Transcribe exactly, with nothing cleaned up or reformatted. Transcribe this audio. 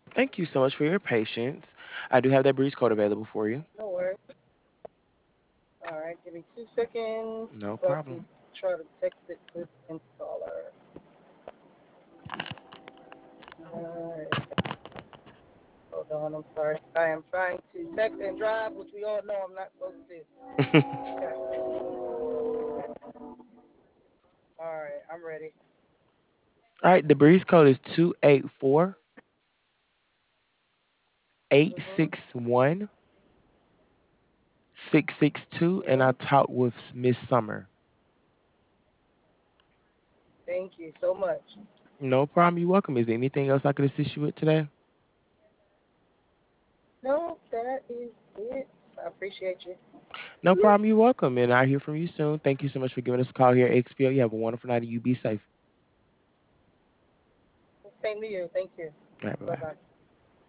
Thank you so much for your patience. I do have that breeze code available for you. No worries. All right, give me two seconds No so I can problem. try to text it to the installer. All right, hold on. I'm sorry. I am trying to text and drive, which we all know I'm not supposed to. Okay. All right, I'm ready. All right, the breeze code is two eight four, eight Mhm. six one, six six two, and Mhm. I talked with Miss Summer. Thank you so much. No problem. You're welcome. Is there anything else I could assist you with today? No, that is it. I appreciate you. No problem. You're welcome. And I'll hear from you soon. Thank you so much for giving us a call here at X P O. You have a wonderful night and you be safe. Same to you. Thank you. All right, bye Bye bye. bye.